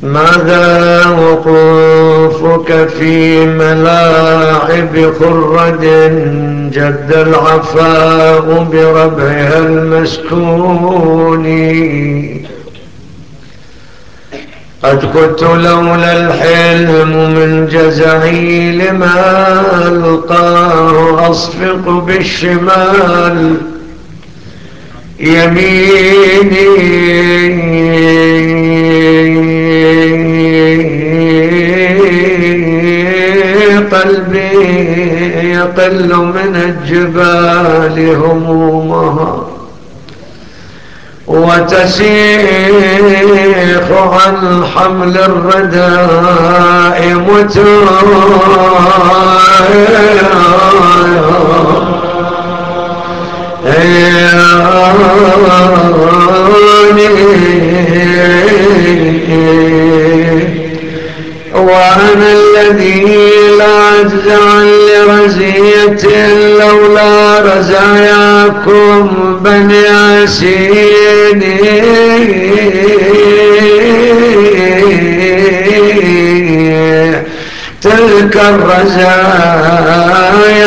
ماذا وقوفك في ملاعب خرد جد العفاء بربعها المسكون. قد كنت لولا الحلم من جزعي لما ألقاه أصفق بالشمال يميني. قلبي يقل من الجبال همومها وتسيخ عن حمل الرداء وأنا الذي لا أجزع لرزية لولا رزاياكم بني ياسين. تلك الرزايا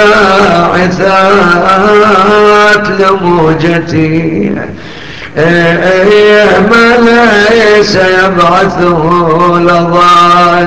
الباعثات لموجتي ما ليس يبعثه لظى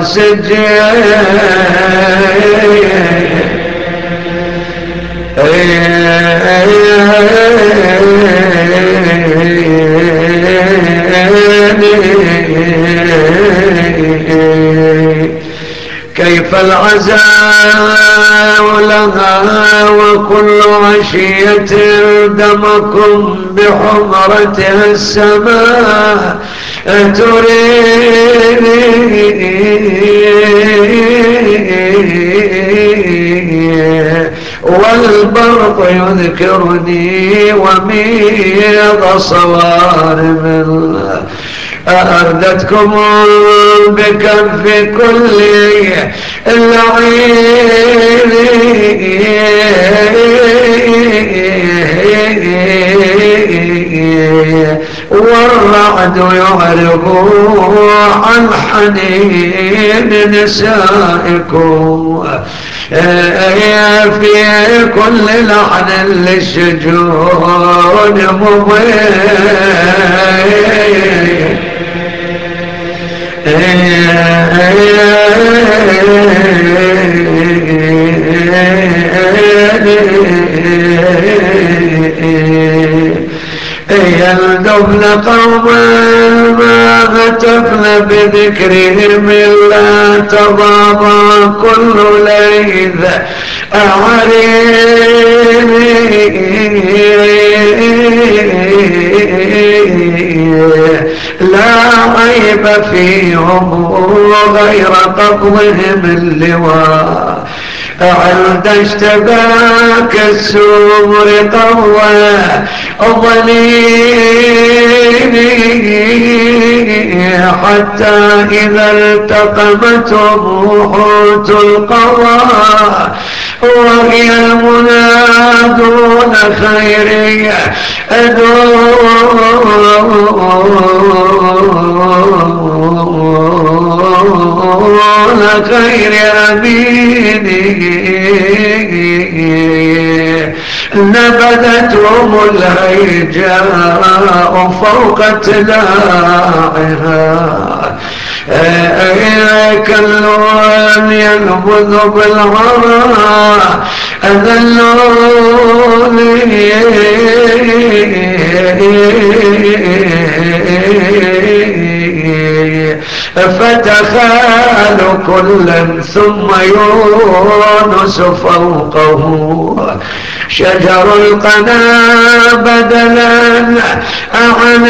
كيف العزاء لها وكل عشية دمكم بحمرتها السماء تريني والبرق يذكرني وميض صوارم أردتكم بكف كل العين والرعد يعرض عن حنين نسائكم في كل لحن للشجون مضيء. يلدبن قوما ما هتفن بذكرهم إلا تضاضى كل ليذ أعرين لا عيب فيهم غير قبضهم اللواء عند اشتباك السمر طوى ظليلي حتى إذا التقمت حوت القوى وهي المنادون خيري أدون خير أميني نبذتهم الهيجاء فوق تلاعها كاللون ينبذ بالغراء أذلوني فتخال كلا ثم يونس فوقه شجر القنا بدلا عن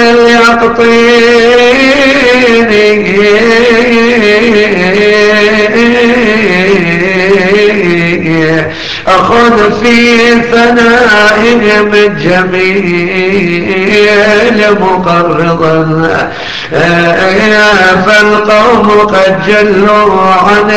اليقطين أخذ في ثنائهم الجميل مقرضا فالقوم قد جلوا عن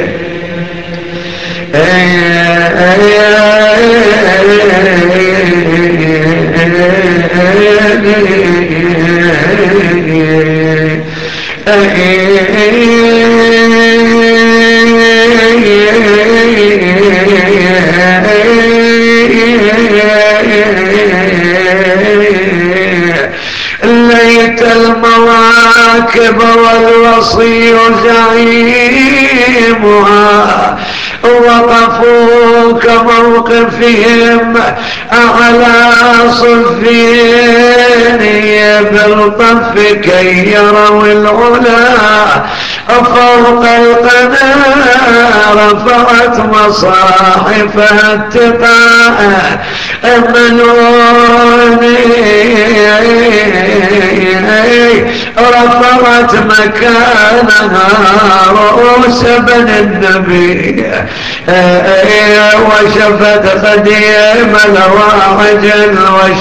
التأبين كبر الوصي زعيمها وقفوا كموقفهم على صفين بالطف كي يروا العلا فوق القنا رفعت مصاحفها اتقاء منوني رفعت مكانها رؤوس بن النبي وشفت خديم الواعجل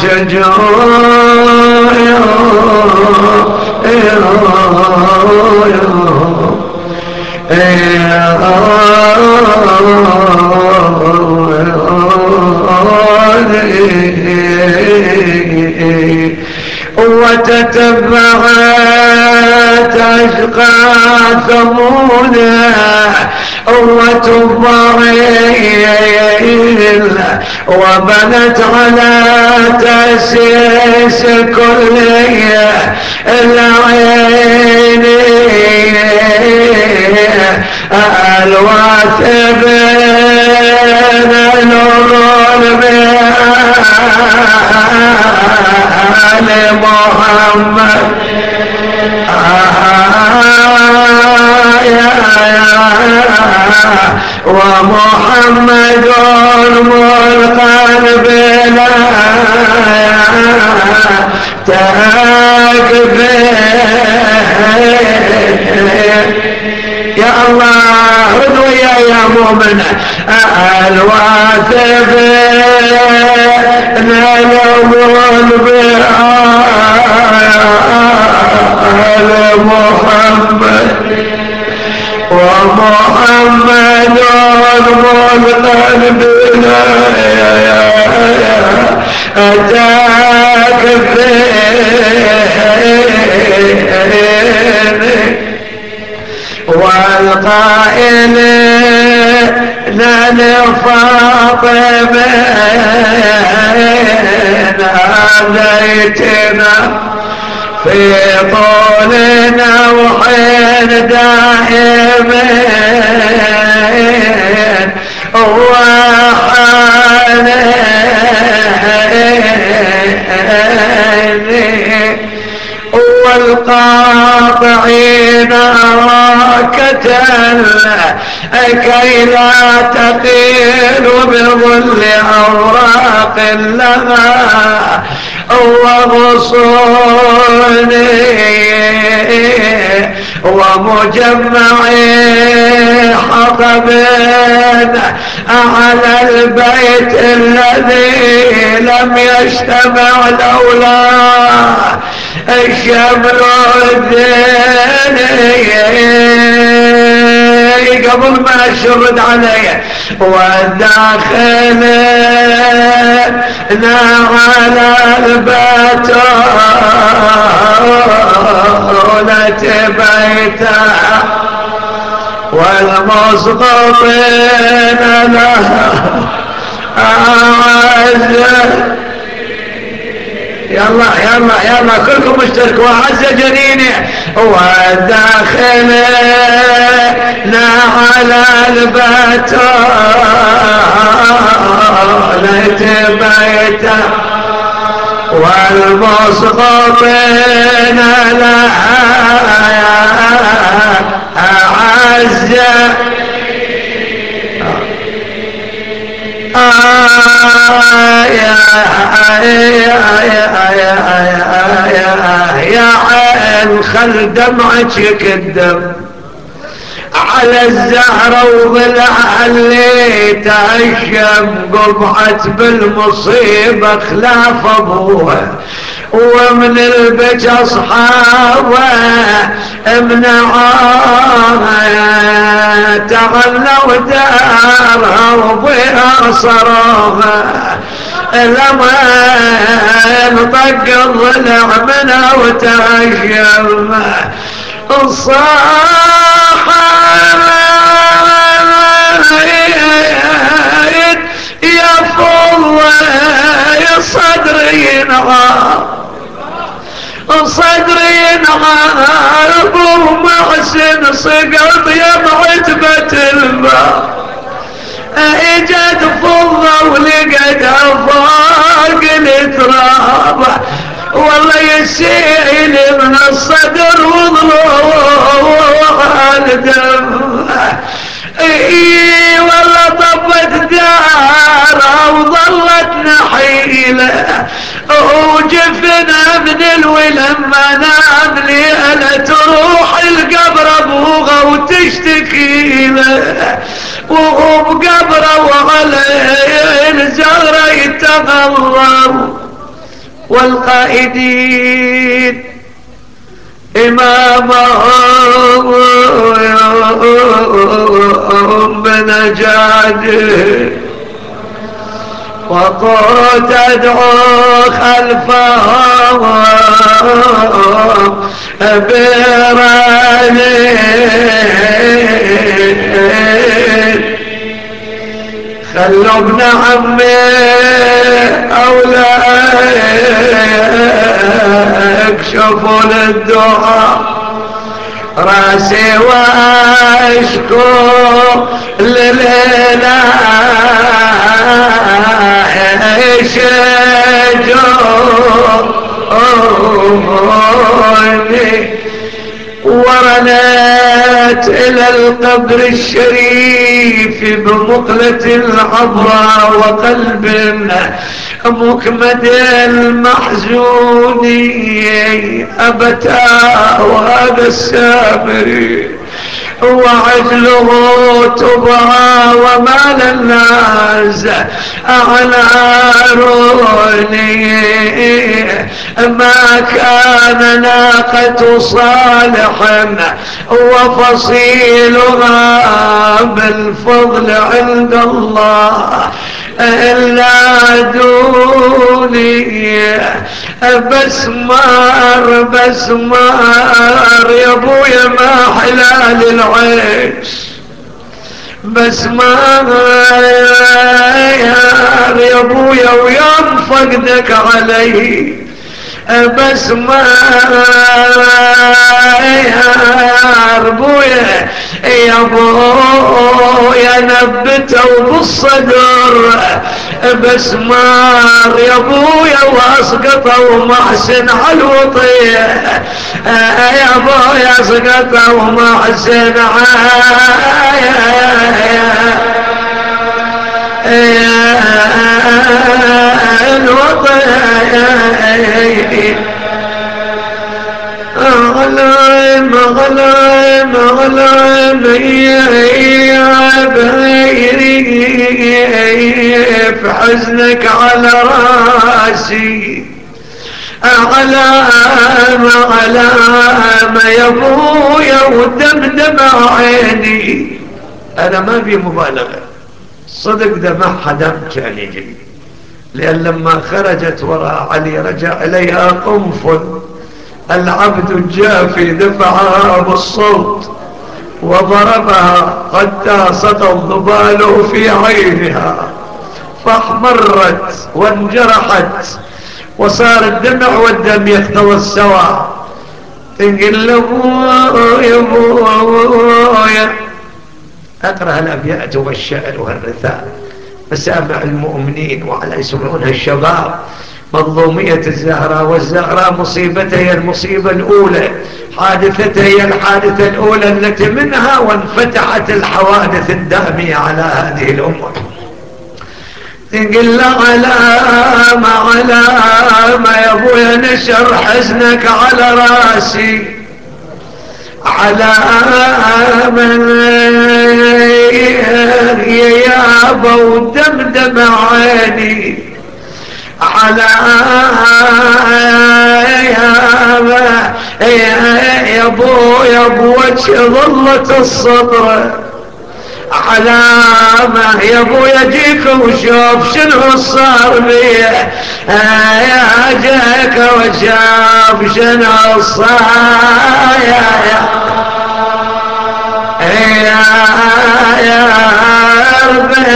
وتتبعت أشقى ثمونا وتبعيل وبنت على تأسيس كل العين الواثبين نور بآل محمد ومحمد ملقى بلا تكفي يا الله رد ويا يا مؤمن الواثبين نور بآل محمد ومحمد ملقى بنا أتاك والقائل لفاطمة ناديتنا في طولنا وحين دائمين وحنين والقاطعين راكة كي لا تقيل بظل أوراق لها وغصوني ومجمعي حطب على البيت الذي لم يجتمع لولا الشمل الديني قبل ما اشرد عليه وداخلنا على البتولة بيته والمسقطين لها أعزة يلا يلا يلا كلكم اشتركوا أعز جنيني وداخلنا على البتولة بيته والمسقطين لها أعزة يا عين خل دمعك يكدم على الزهرة وضلع اللي تهشم قبعت بالمصيبة خلاف ابوها ومن البج اصحابه امنعوها تغلوا دارها وبها صروها لما انطق الضلع منها وتهشم الصاحب يفضل صدري نهار صدري انعاب ومحسن سقط يمعتبة الماء اجت فضة ولقتها فوق التراب والله يسيل من الصدر وضلوع الدم اي والله طبت دارها وظلت نحيله وجفنا من الولم نام ليلة تروح القبر ابوغا وتشتكي له وهو بقبره وعليه الزهره يتغرب والقائدين إمامهم بنجاده وقوت أدعو خلفهم برانين خلوا ابن عمي أولئك شوفوا للدعاء راسي واشكو للإله شجوني ورنت إلى القبر الشريف بمقلة العبرة وقلب مكمد المحزون أبتاه وهذا السامري وعدله تبعى ومال الناس أعناروني ما كان ناقة صالح وفصيلها بالفضل عند الله إلا دوني بسمار بسمار يا ابويا ما حلال العيش بسمار يا ابويا ويوم فقدك علي بسمار بويا يا ابويا نبته بالصدر بسمار يا ابويا واسقطه ومحسن على الوطيه يا ابويا اسقطه ومحسن غلام غلام غلام يا بغيري في حزنك على راسي علام علام يا ابويا ودمدم عيني انا ما في مبالغه صدق دمعها دم كان يجري لأن لما خرجت وراء علي رجع إليها قنفذ العبد الجافي دفعها بالصوت وضربها حتى سقط الضبال في عينها فاحمرت وانجرحت وصار الدمع والدم يختلط سوا تنقل له يا ابويا اقرأ الابيات والشعر والرثاء مسامع المؤمنين وعلى يسمعونها الشباب مظلومية الزهراء والزهراء مصيبتها هي المصيبة الأولى حادثتها هي الحادثة الأولى التي منها وانفتحت الحوادث الدامية على هذه الأمة تقول علامة علامة يا ابويا نشر حزنك على راسي علامة يا ابا ودمدم عيني علامة يا ابو وجه ظلة الصدر علامة يا ابو يجيك وشوف شنو صار بيه يا جيك وشوف شنو صار يا ربي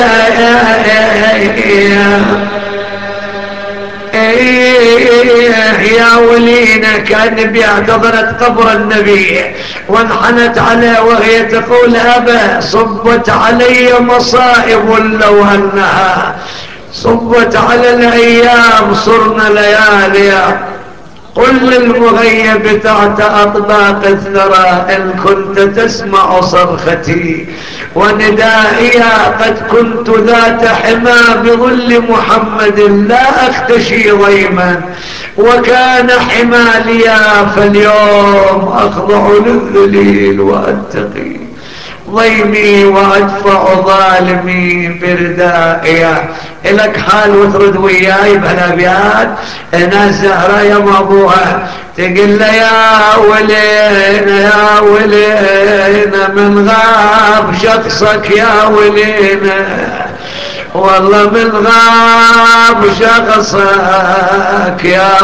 يا ولينا كان بيعتبرت قبر النبي، وانحنت عليه وهي تقول أبا صبت علي مصائب لو أنها صبت على الأيام صرنا ليالي. قل للمغيب تحت أطباق الثرى إن كنت تسمع صرختي وندائي قد كنت ذات حمى بظل محمد لا أختشي ضيما وكان حماليا فاليوم أخضع للذليل وأتقي ضيمي وأدفع ظالمي بردائي. إلك حال وترد وياي بهالأبيات ناس زهرة يا مابوها تقول لي يا ولينا يا ولينا من غاب شخصك يا ولينا والله من غاب شخصك يا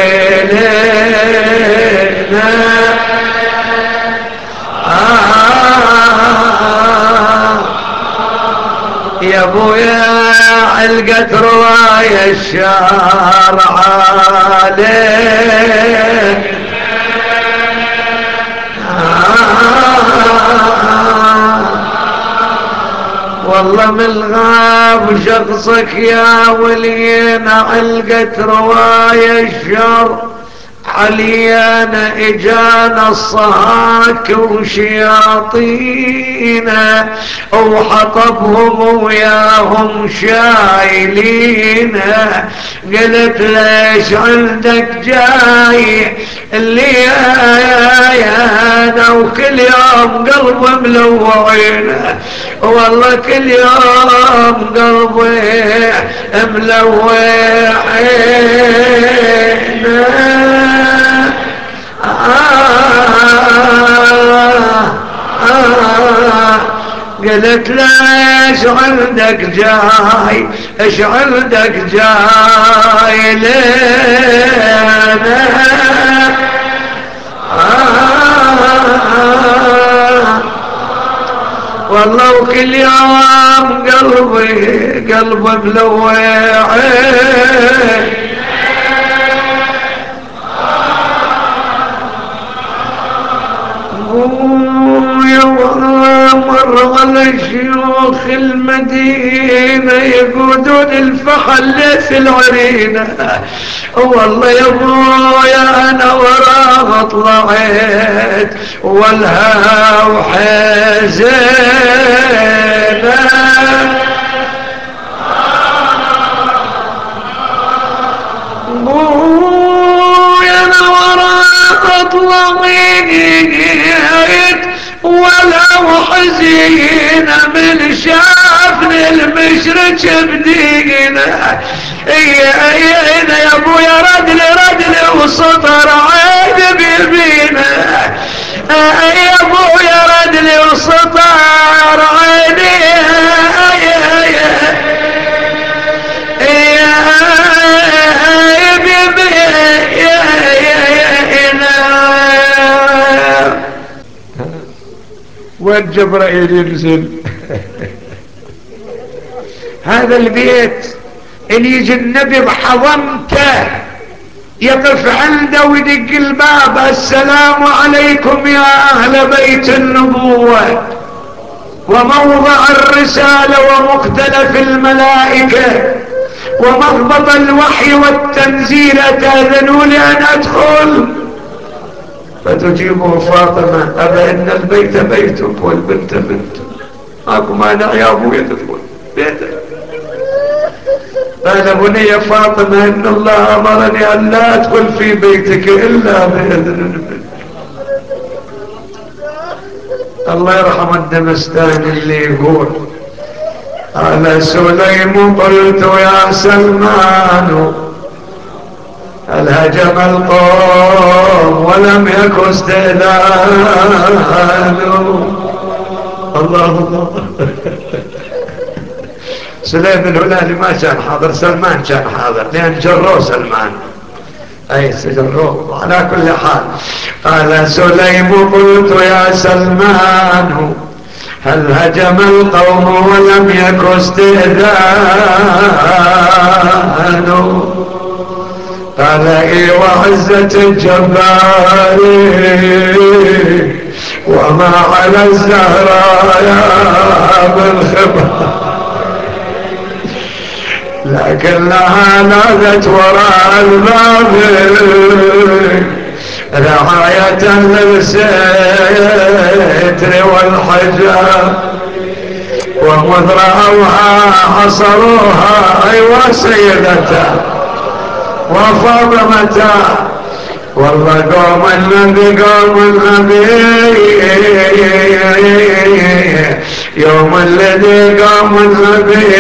ولينا يا ابويا علقت رواية الشارع عليك والله من الغاب شخصك يا ولينا علقت رواية الشر عليانا اجانا الصهاك وشياطينا وحطبهم وياهم شايلينا. قلت ليش عندك جاي اللي انا وكل يوم قلبي ملوعينا والله كل يوم قلبي ملوعينا. قلت ليش عندك جاي ايش عندك جاي لنا والله وكل يوم قلبي ملوعين. مر على شيوخ المدينة يقودون الفحل في العرينة والله يا ابويا انا وراه طلعت والها وحزينة ابويا انا وراه طلعت ولا وحزينة من شافني المشرك بدينا اينا يا ابويا ردلي وسطر عيد بيبينا يا ابويا ردلي وسطر عيدي وين جبرائيل ينزل هذا البيت اللي يجي النبي بحضنته يقف عنده ويدق الباب السلام عليكم يا اهل بيت النبوة وموضع الرسالة ومختلف الملائكة ومهبط الوحي والتنزيل تأذنوا لي ان ادخل فتجيبه فاطمة أبا إن البيت بيتك والبنت بنتك ماكو مانع يا أبويا تدخل بيتك. قال بني فاطمة إن الله أمرني أن لا أدخل في بيتك إلا بإذن البنت. الله يرحم الدمستاني اللي يقول قال سليم قلت يا سلمان هل هجم القوم ولم يكن استئذان الله سليم الهلالي ما كان حاضر سلمان كان حاضر لأن جروه سلمان أي سجروه. على كل حال قال سليم قلت يا سلمان هل هجم القوم ولم يكن استئذان قال اي وعزة الجبار وما على الزهراء يا بالخبر، لكنها نادت وراء الباب رعاية للستر والحجاب، ومذ رأوها حصروها أيوا سيدتا وفاطمتا. والله قوم النبي قوم النبي يوم الذي قوم النبي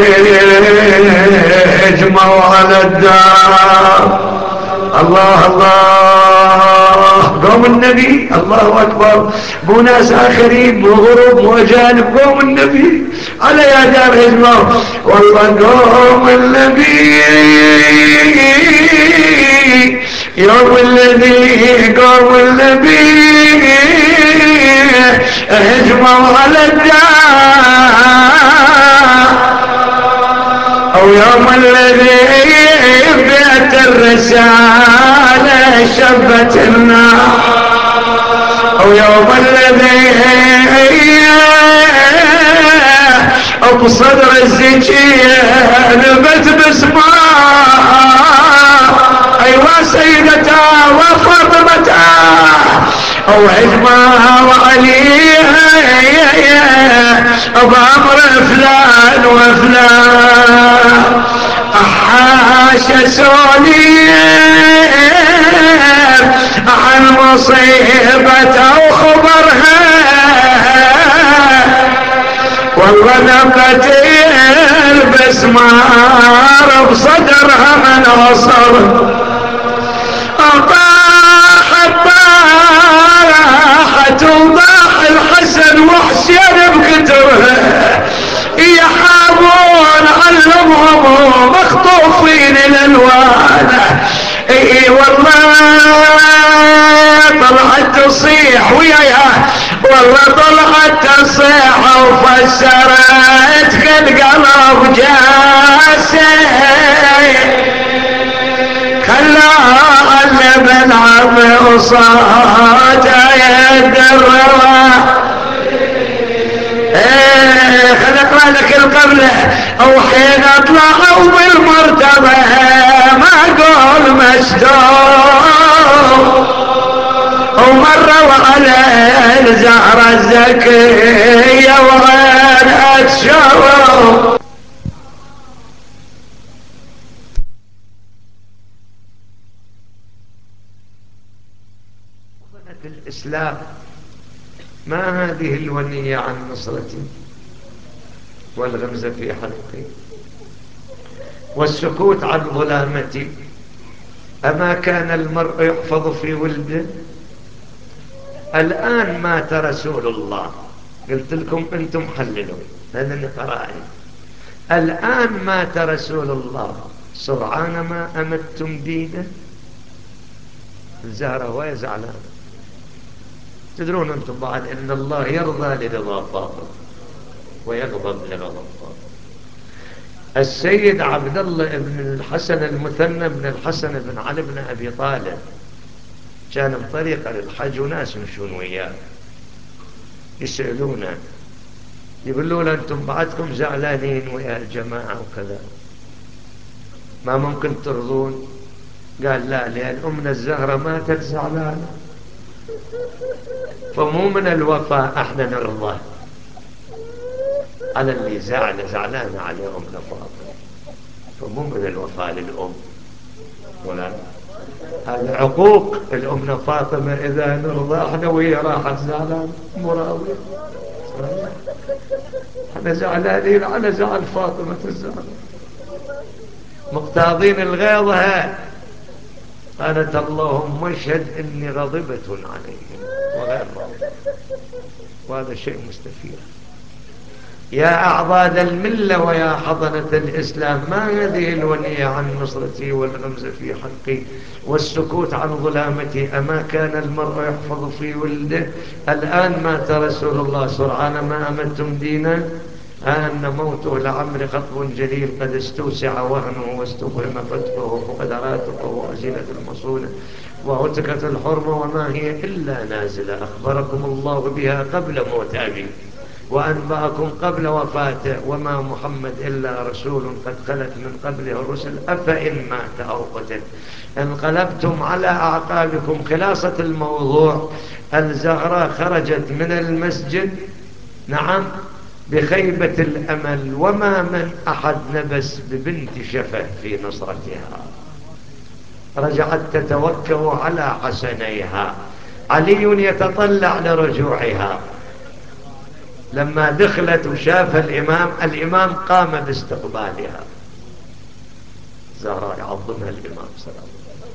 اجمعوا على الدار. الله الله، قوم النبي الله أكبر، مو ناس آخرين، مو غرب مو أجانب، قوم النبي على يا دار اجمعوا. والله قوم النبي يوم الذي قوم النبي اجمعوا على الدار، او يوم الذي بيت الرسالة شبت النار، او يوم الذي بصدر الزكية نبت بسماء ايوا سيدتا وفاطمتا، او عجمها وعليها بامر فلان وفلان، احاش سولي عن مصيبة وخبرها، والله نبت البسمار بصدرها من عصر، طاحت وضاح الحسن وحسين بكترها، يحابون علمهم مخطوفين الالوان. اي والله طلعت تصيح وياها، والله طلعت تصيح وفسرت كالقلب جاسي، خلاها اللبن عم وصوت يدروا. خل اقرا لك القبله، او حين اطلعوا بالمرتبه ما قول مسدود، ومروا على الزهره الزكيه وغير اتشروا. الإسلام ما هذه الونية عن نصرتي والغمزة في حلقي والسكوت عن ظلامتي؟ أما كان المرء يحفظ في ولده؟ الآن مات رسول الله، قلت لكم أنتم حللوا هذا اللي قرأني. الآن مات رسول الله سرعان ما أمدتم دينه. الزهرة وهي زعلانة. تدرون أنتم بعد إن الله يرضى لرضا فاطمة ويغضب لغضب فاطمة. السيد عبد الله بن الحسن المثنى بن الحسن بن علي بن أبي طالب كان بطريقة للحج وناس يمشون وياه يسألونه يقولوا له أنتم بعدكم زعلانين ويا الجماعة وكذا، ما ممكن ترضون؟ قال لا، لأن أمنا الزهرة ماتت زعلانة، فمو من الوفاء احنا نرضى على اللي زعلانة على أمنا فاطمة، فمو من الوفاء للأم ولا هذا عقوق الأمنا فاطمة. إذا نرضى احنا وهي راحت زعلان مراضي، احنا زعلانين على زعل فاطمة الزهرة، مقتاضين الغيظها. قالت اللهم اشهد اني غضبت عليهم وغير راضي، وهذا شيء مستفيد. يا أعضاد الملة ويا حضنة الإسلام، ما هذه الونية عن نصرتي والغمزة في حقي والسكوت عن ظلامتي؟ أما كان المرء يحفظ في ولده؟ الآن مات رسول الله سرعان ما أمدتم دينا. أن موته لعمر خطب جليل قد استوسع وهنه واستفهم فتحه فقد راتقه وأزلت المصونة وعتكت الحرمة وما هي إلا نازلة أخبركم الله بها قبل موت أبي وأنبأكم قبل وفاته وما محمد إلا رسول قد خلت من قبله الرسل أفإن مات أو قتل انقلبتم على أعقابكم. خلاصة الموضوع الزهراء خرجت من المسجد نعم بخيبة الأمل وما من أحد نبس ببنت شفه في نصرتها. رجعت تتوكل على حسنيها. علي يتطلع لرجوعها. لما دخلت وشاف الإمام قام باستقبالها. زهراء يعظمها الإمام صلى الله عليه وسلم.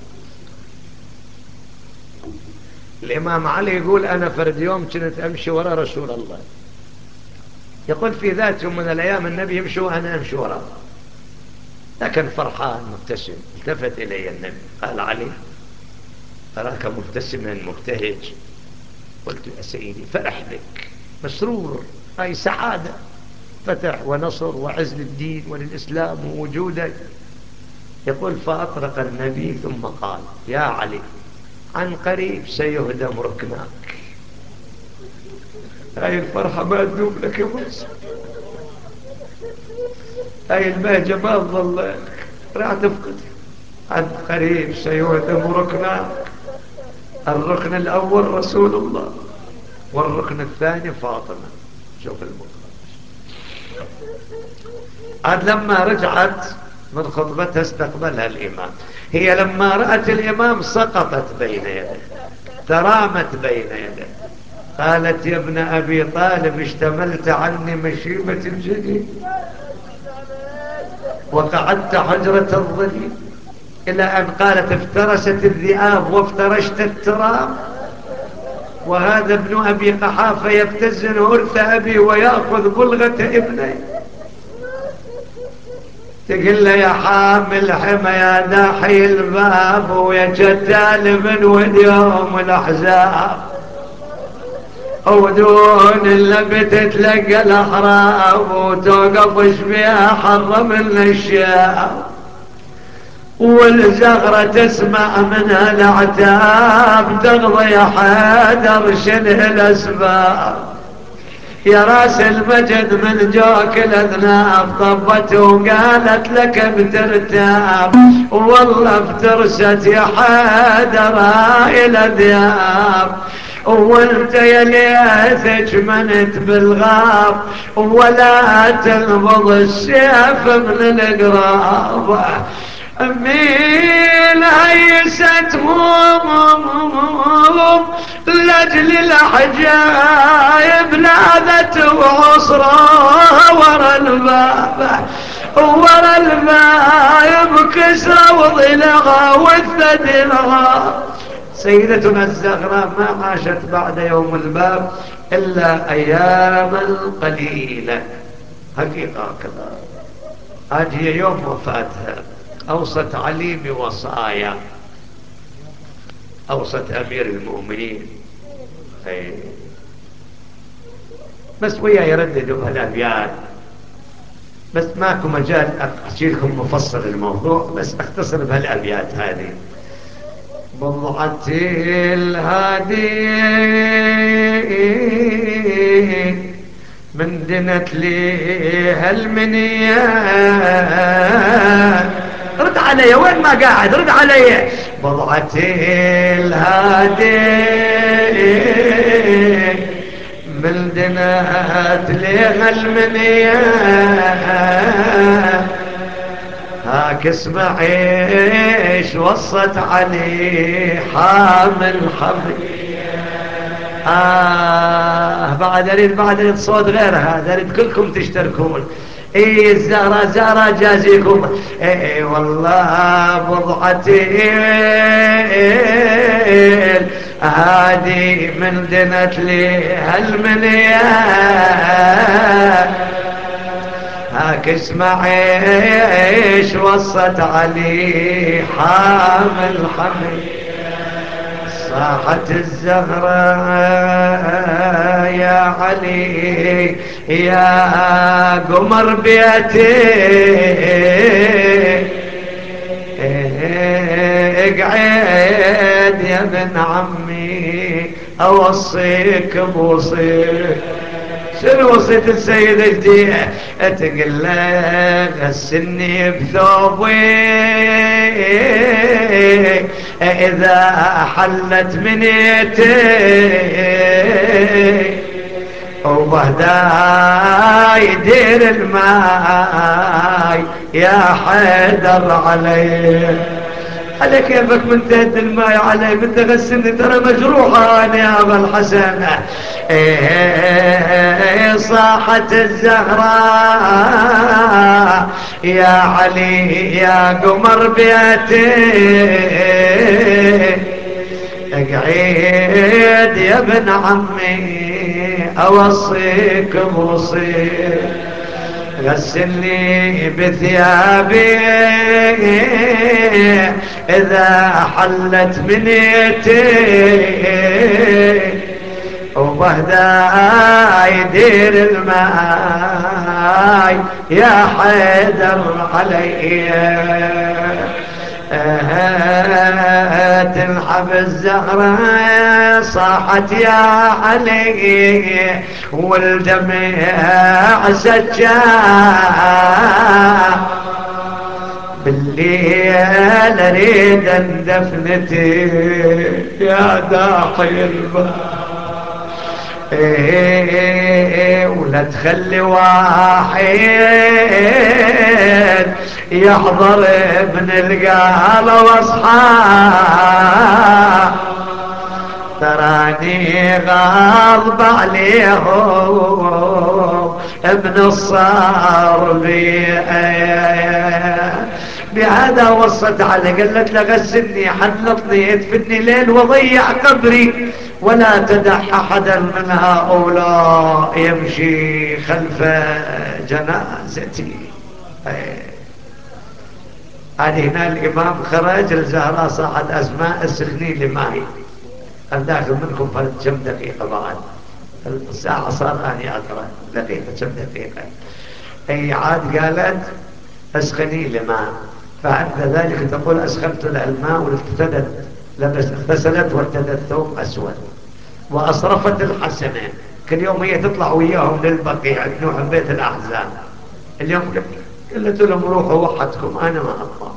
الإمام علي يقول أنا فرد يوم كنت أمشي وراء رسول الله، يقول في ذات يوم من الأيام النبي يمشي وأنا أمشي وراء، لكن فرحان مبتسم. التفت إلي النبي قال علي أراك مبتسما مبتهج. قلت يا سيدي فرح بك مسرور، هاي سعادة، فتح ونصر وعز للدين وللإسلام ووجودك. يقول فأطرق النبي ثم قال يا علي عن قريب سيهدم ركناك. هاي الفرحة ما تدوم لك يا موسى، هاي البهجة ما تظل لك، راح تفقدها. عن قريب سيهدم ركناك. الركن الأول رسول الله والركن الثاني فاطمة. شوف المقابل. عاد لما رجعت من خطبتها استقبلها الإمام. هي لما رأت الإمام سقطت بين يديه، ترامت بين يديه، قالت يا ابن أبي طالب اشتملت عني مشيبة الجديد وقعدت حجرة الظليل، إلى أن قالت افترست الذئاب وافترشت التراب، وهذا ابن أبي قحافة يبتزن ورث أبي ويأخذ بلغة ابني. تقول له يا حامل حمى يا داحي الباب ويا جتال من وديوم الأحزاب ودون اللي بتتلقى الأحراب وتوقفش بها حر من الشياب، والزغرة تسمع منها الأعتاب تغضي حيدر شنه الأسباب. يا راس المجد من جوك الأذناب طبت وقالت لك بترتاب، والله افترست يا حيدر إلى ذياب، وانت يا ليث جمنت بالغاب ولا تنبض السيف من القراب. مين هيست هموم لأجل الحجايب لاذت وعصرها ورا الباب كسرى وضلغا والثدلغا. سيدتنا الزهراء ما عاشت بعد يوم الباب إلا أياما قليلة حقيقة كذا. هذه يوم وفاتها أوصت علي بوصايا، أوصت أمير المؤمنين بس ويا يرددوا هالأبيات، بس ماكو مجال أحكي لكم مفصل الموضوع، بس أختصر بهالأبيات هذه. بضعتي الهادي من دنت لي هالمنيات. رد علي وين ما قاعد رد علي. بضعتي الهادي من دنت لي هالمنيات، هاك اسمعيش وصت علي حامل حمي. بعد اريد صوت غير هذا، اريد كلكم تشتركون. الزهرة زهرة جازيكم. والله بضعتي هادي من دنت لي هالمنيات، هاك اسمعيش وصت علي حامل حمي. صاحت الزهرة يا علي يا قمر بيتي اقعد يا ابن عمي اوصيك بوصيك. شنو وصية السيد الجديد؟ تقول له غسلني بثوبي اذا حلت منيتي وبهدا يدير الماي يا حيدر علي. على كيفك من تهد الماء علي من تغسلني ترى مجروحة انا يا ابا الحسن. صاحت الزهراء يا علي يا قمر بيتي اقعد يا ابن عمي اوصيك بوصيك. غسلني بثيابي اذا حلت منيتي وبهدا يدير الماي يا حيدر علي. تنحب الزهرة صاحت يا علي والدمع سجاه بالليل اريد اندفنتي يا داحي الباب. ولا تخلي واحد يحضر ابن القال واصحى تراني غاضب عليهم ابن الصار بهذا وصت على قالت له غسلني حنطني ادفني ليل وضيع قبري ولا تدع احدا من هؤلاء يمشي خلف جنازتي. هذه هنا الامام خرج الزهراء صاحت اسماء السخني لماي الداخل منكم فرد كم دقيقة بعد الساعة صار اني اقرأ دقيقة كم دقيقة. اي عاد قالت اسخني لماء فعند ذلك تقول اسخنت لها الماء وافتدت اغتسلت وارتدت ثوب اسود واصرفت الحسنين. كل يوم هي تطلع وياهم للبقيع تنوح بيت الاحزان. اليوم قلت لهم روحوا وحدكم انا ما اطلع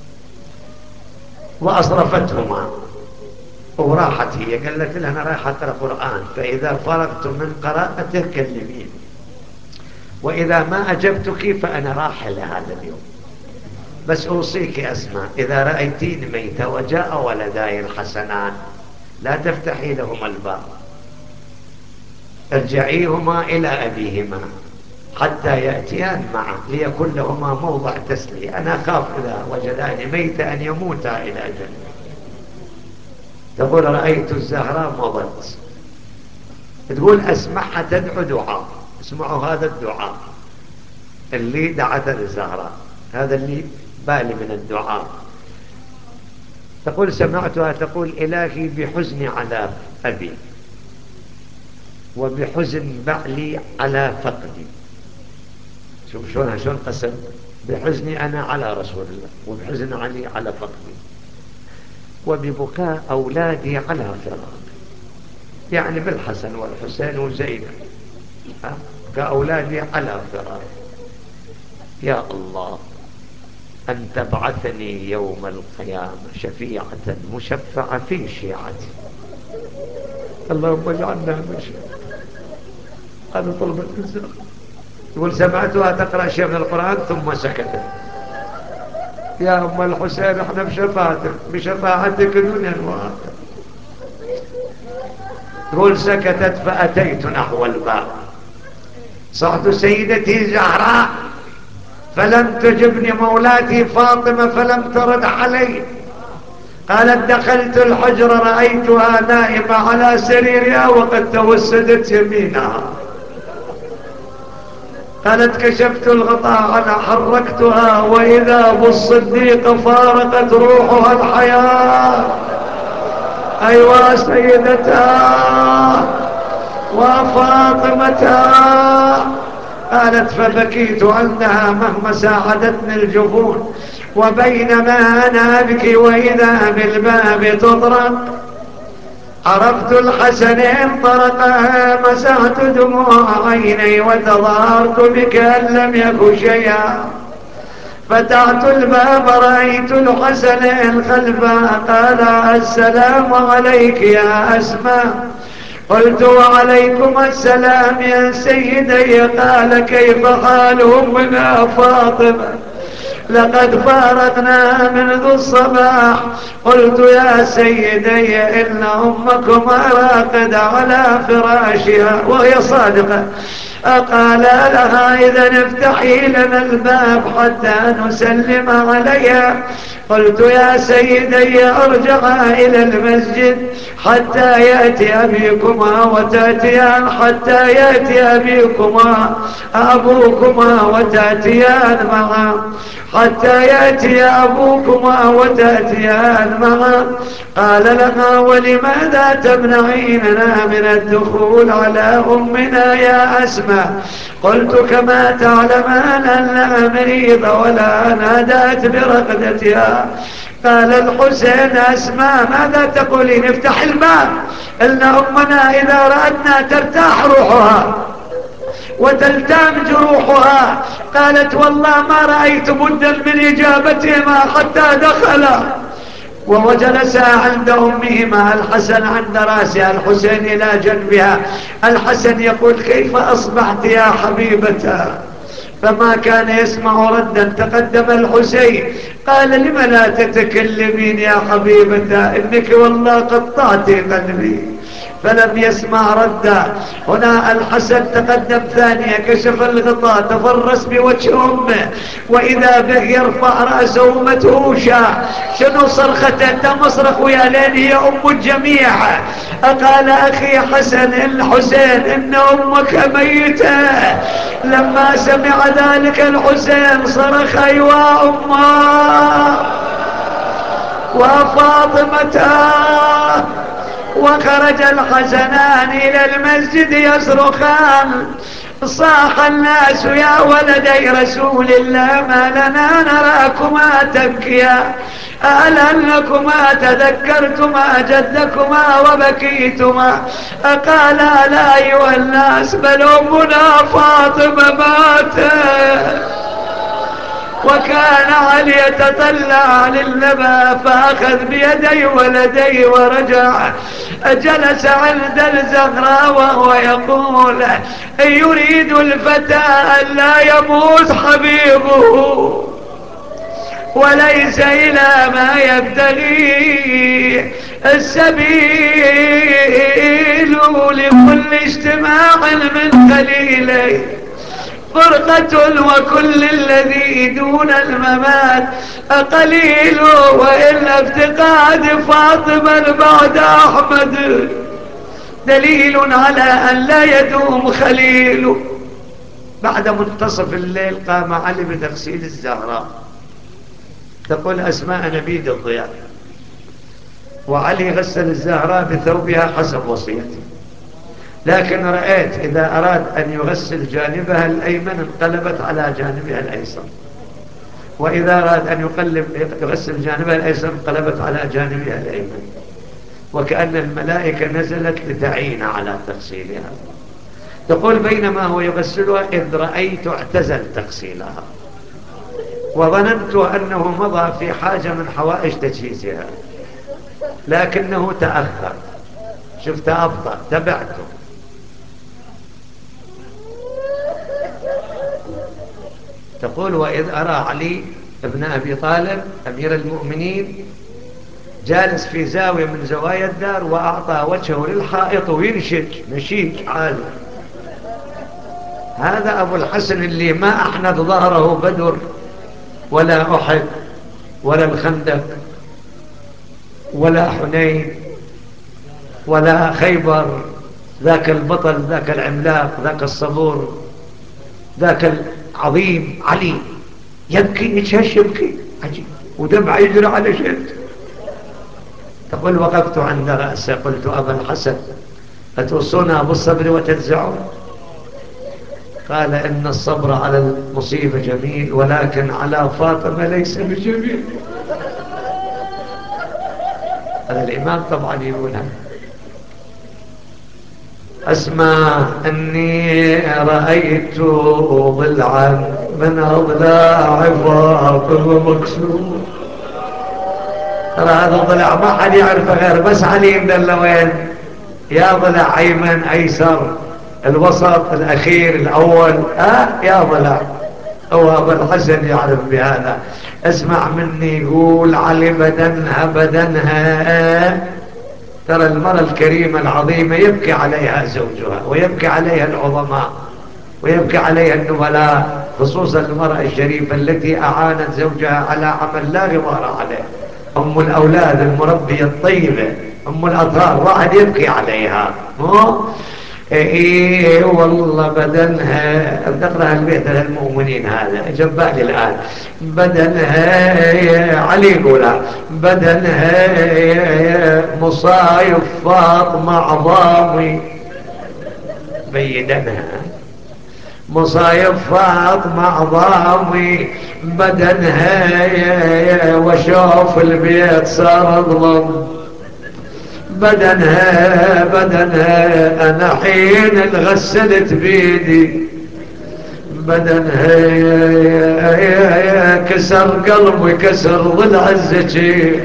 واصرفتهما وراحت هي قالت لها انا رايحه اقرا قران فاذا فرغت من قراءته كلمين واذا ما اجبتك فانا راحله هذا اليوم. بس اوصيك اسماء اذا رايتين ميته وجاء ولداي الحسنان لا تفتحي لهما الباب ارجعيهما الى ابيهما حتى ياتيان معه ليكن لهما موضع تسليه. انا اخاف اذا وجداني ميته ان يموتا الى اجل. تقول رأيت الزهراء مضت تقول أسمعها تدعو دعاء. اسمعوا هذا الدعاء اللي دعت الزهراء هذا اللي بالي من الدعاء. تقول سمعتها تقول إلهي بحزني على أبي وبحزن بعلي على فقدي. شوف شلون قسم بحزني أنا على رسول الله وبحزن علي على فقدي وببكاء أولادي على فراق يعني بالحسن والحسين وزينب كأولادي على فراق. يا الله أن تبعثني يوم القيامة شفيعة مشفعة في شيعتي. اللهم اجعلنا من شيعتي. هذا طلب الإنسان. يقول سمعتها تقرأ شيء من القرآن ثم سكتت. يا أم الحسين احنا بشفاعتك دنيا وآخرة. تقول سكتت فأتيت نحو الباب صعد سيدتي زهراء فلم تجبني مولاتي فاطمة فلم ترد علي. قالت دخلت الحجر رأيتها نائمة على سريرها وقد توسدت يمينها. قالت كشفت الغطاء عنها حركتها وإذا بالصديق فارقت روحها الحياة. أيوة سيدتاه وفاطمتاه. قالت فبكيت عندها مهما ساعدتني الجفون، وبينما أنا أبكي وإذا بالباب تطرق عرفت الحسنين طرقا، مسحت دموع عيني وتظاهرت بك أن لم يكن شيئا. فتحت الباب رأيت الحسنين خلفا، قال السلام عليك يا أسماء. قلت وعليكم السلام يا سيدي. قال كيف حالهم يا فاطمة؟ لقد فارقنا منذ الصباح. قلت يا سيدي إن أمكما راقدة على فراشها، وهي صادقة. قال لها إذا افتحي لنا الباب حتى نسلم عليها. قلت يا سيدي ارجعا إلى المسجد حتى يأتي أبيكما وتأتيان، حتى يأتي أبيكما أبوكما وتأتيان معا، حتى يأتي أبوكما وتأتيان معا. قال لها ولماذا تمنعيننا من الدخول على أمنا يا أسماء؟ قلت كما تعلمان أنها مريضة ولا نادت برقدتها. قال الحسين أسماء ماذا تقولين؟ افتح الباب، إن أمنا إذا رأتنا ترتاح روحها وتلتام جروحها. قالت والله ما رأيت بدا من إجابتهما حتى دخلا وجلسا عند أمهما، الحسن عند راسها الحسين إلى جنبها. الحسن يقول كيف أصبحت يا حبيبتها؟ فما كان يسمع ردا. تقدم الحسين قال لم لا تتكلمين يا حبيبتها؟ إنك والله قطعت قلبي. فلم يسمع ردا. هنا الحسن تقدم ثانية، كشف الغطاء، تفرس بوجه أمه، وإذا به يرفع رأسه مدهوشا. شنو صرخته؟ انت مصرخ ويا لين هي أم الجميع. قال أخي حسن الحسين إن أمك ميتة. لما سمع ذلك الحسين صرخ أيوا أمه وفاطمته. وخرج الحسنان إلى المسجد يصرخان. صاح الناس يا ولدي رسول الله ما لنا نراكما تبكيا، ألا أنكما تذكرتما جدكما وبكيتما؟ قال لا أيها الناس بل أمنا فاطمة ماتت. وكان علي يتطلع للنبى فأخذ بيدي ولدي ورجع. جلس عند الزهراء وهو يقول يريد الفتى أن لا يموت حبيبه وليس إلى ما يبتغي السبيل لكل اجتماع من خليلين فرقة وكل الذي دون الممات قليل، وإلا افتقاد فاطمة بعد أحمد دليل على أن لا يدوم خليل. بعد منتصف الليل قام علي بتغسيل الزهراء. تقول أسماء نبيد الضياء، وعلي غسل الزهراء بثوبها حسب وصيته، لكن رأيت إذا أراد أن يغسل جانبها الأيمن انقلبت على جانبها الأيسر، وإذا أراد أن يغسل جانبها الأيسر انقلبت على جانبها الأيمن، وكأن الملائكة نزلت لتعين على تغسيلها. تقول بينما هو يغسلها إذ رأيت اعتزل تغسيلها، وظننت أنه مضى في حاجة من حوائج تجهيزها، لكنه تأخر. شفت أبطأ، تبعته. تقول وإذ أرى علي ابن أبي طالب أمير المؤمنين جالس في زاوية من زوايا الدار وأعطى وجهه للحائط وينشج نشيج عالي. هذا أبو الحسن اللي ما أحنت ظهره بدر ولا أحد ولا الخندق ولا حنين ولا خيبر، ذاك البطل، ذاك العملاق، ذاك الصبور، ذاك العظيم علي يبكي، يتشش يبكي عجيب، ودمع يجري على شد. تقول وقفت عند رأسه قلت أبا الحسن أتوصونا بالصبر وتجزعون؟ قال إن الصبر على المصيبة جميل ولكن على فاطمة ليس بجميل. هذا الإمام طبعا يقولها. أسمع أني رأيت ضلعا من أضلاع فاطمة مكسور. ترى هذا الضلع ما حد يعرفه غير بس علي مدل وين؟ يا ضلع أيمن أيسر الوسط الأخير الأول يا ضلع. هو أبو الحسن يعرف بهذا. اسمع مني يقول علي بدنها. ترى المرأة الكريمة العظيمة يبكي عليها زوجها ويبكي عليها العظماء ويبكي عليها النبلاء، خصوصا المرأة الشريفة التي أعانت زوجها على عمل لا غبار عليه. أم الأولاد المربية الطيبة أم الأطهار واحد يبكي عليها. إيه والله بدنها. تقرأ البيت للمؤمنين هذا جبالي الآن. بدنها علي يقولها بدنها مصايف فاطمة عظامي بيدنها مصايف فاطمة عظامي بدنها وشوف البيت صار ظلم. بدنها أنا حين غسلت بيدي بدنها كسر قلبي كسر ضلع الزكي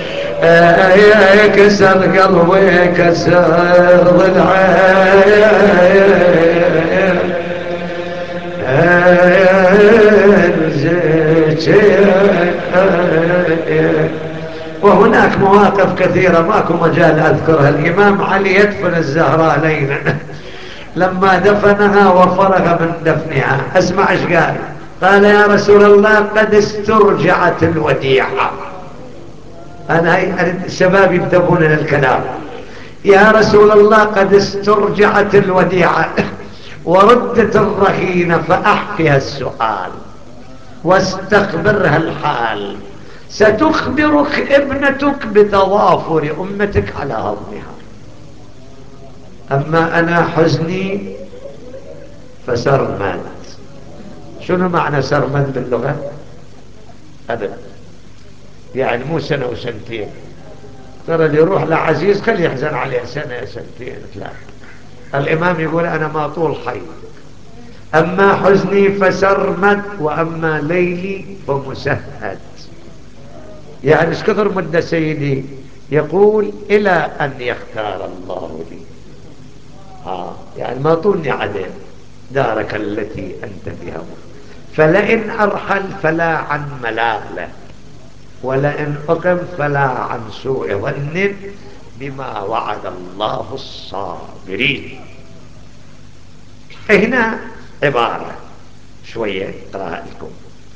كسر قلبي كسر ضلع الزكي. وهناك مواقف كثيرة ماكو مجال أذكرها. الإمام علي يدفن الزهراء ليلا لما دفنها وفرغ من دفنها اسمع ايش قال. قال يا رسول الله قد استرجعت الوديعة. أنا الشباب ينتبهون للكلام. يا رسول الله قد استرجعت الوديعة وردت الرهينة فأحكيها السؤال واستخبرها الحال. ستخبرك ابنتك بتضافر أمتك على هضمها. أما أنا حزني فسرمد. شنو معنى سرمد باللغة؟ أبدا يعني مو سنة وسنتين. ترى اللي يروح لعزيز خلي يحزن عليه سنة سنتين ثلاثة. الإمام يقول أنا ما طول حي. أما حزني فسرمد وأما ليلي فمسهد. يعني ايش كثر مدة سيدي؟ يقول إلى أن يختار الله لي. يعني ما طولني عليه دارك التي أنت فيها. فلئن أرحل فلا عن ملالة ولئن أقم فلا عن سوء ظن بما وعد الله الصابرين. هنا عبارة شوية اقراها لكم.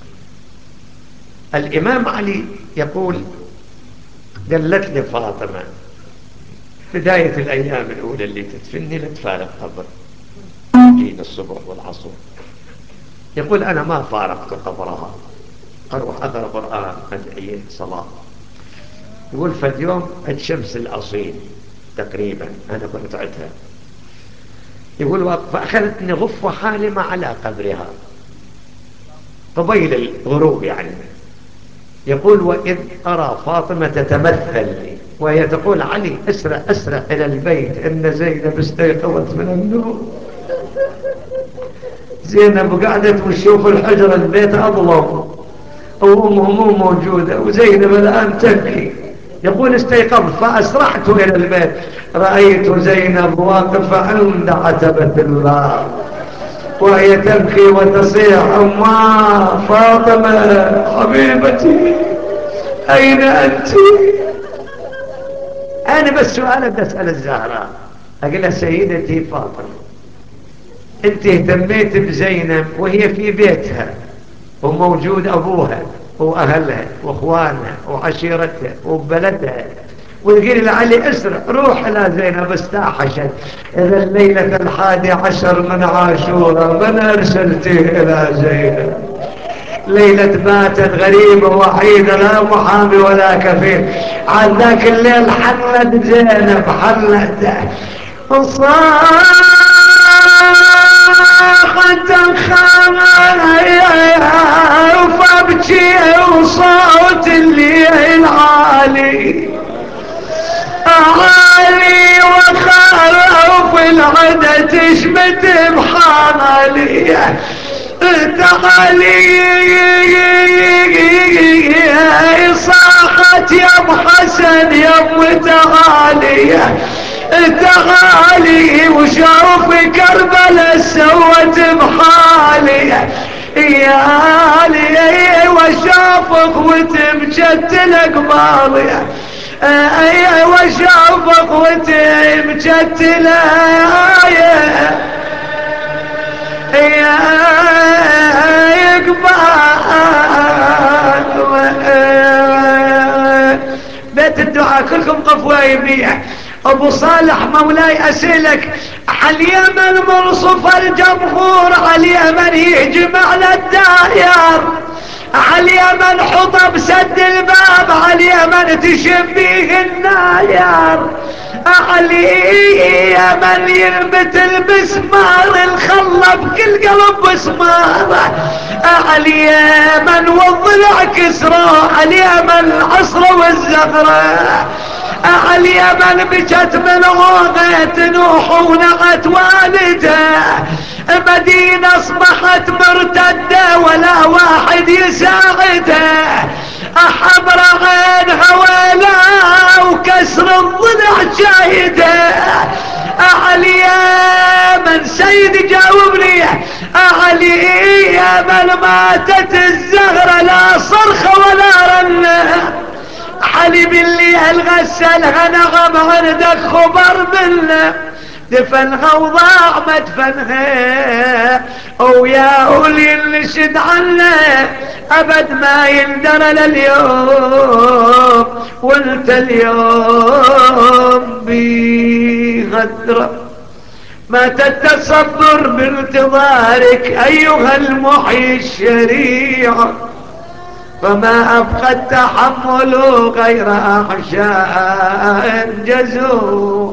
الإمام علي يقول قالت لي فاطمة بداية الأيام الأولى اللي تدفني لتفارق قبر جين الصبح والعصر. يقول أنا ما فارقت قبرها أروح أقرأ قرآن أدعية صلاة. يقول فاليوم الشمس الأصيل تقريبا أنا كنت عدها. يقول فأخذتني غفوة حالمة على قبرها قبيل الغروب يعني. يقول وإذ أرى فاطمة تتمثل لي وهي تقول علي أسرع أسرع إلى البيت إن زينب استيقظت من النوم. زينب قعدت وتشوف الحجرة البيت أظلم وأمه مو موجودة وزينب الآن تبكي. يقول استيقظت فأسرعت إلى البيت رأيت زينب واقفة عند عتبة الباب وهي تبكي وتصيح أما فاطمة حبيبتي أين أنت؟ أنا بس سؤال بسأل الزهراء أقول لها سيدتي فاطمة أنت اهتميت بزينب وهي في بيتها وموجود أبوها وأهلها وأخوانها وعشيرتها وبلدها وتقول لعلي اسرع روح إلى زينب استعحشت إذا الليلة 11 من عاشوراء من أرسلته إلى زينب ليلة باتت غريبة وحيدة لا محامي ولا كفيل. عن ذاك الليل حلت زينب حلت صاحت فابكي وصوت الليل عالي عالي وخرف العدا تشمت بحالي تعالي صاحت يا ابو حسن يا ابو تعالي تعالي وشوف كربلاء سوت بحالي يا علي وشوف اخوتي مجتل قبالي وشوف اخوتي مجتل يا بيت الدعاء كلكم قفوا يبيع. ابو صالح مولاي اسئلك على اليمن مرصف الجمهور على اليمن يهجم على الداير على اليمن حطب سد الباب على اليمن تشبيه الناير على اليمن ينبت المسمار الخلة بكل قلب مسمار على اليمن والضلع كسره على اليمن العصر والزغره على اليمن بجت من غوغة تنوح ونغت والدها مدينة اصبحت مرتدة ولا واحد يساعدها حمر عينها ولا وكسر الضلع شاهدها على اليمن سيد جاوبني على اليمن ماتت الزهرة لا صرخة ولا رنة حليب اللي الغسلها نغم عندك خبر منه دفنها وضاع مدفنها ويا أولي نشد عنه أبد ما يندر لليوم وانت اليوم بغدرة ما تتصبر بانتظارك أيها المحيي الشريعة فما أبقى التحمل غير أحشاء جزور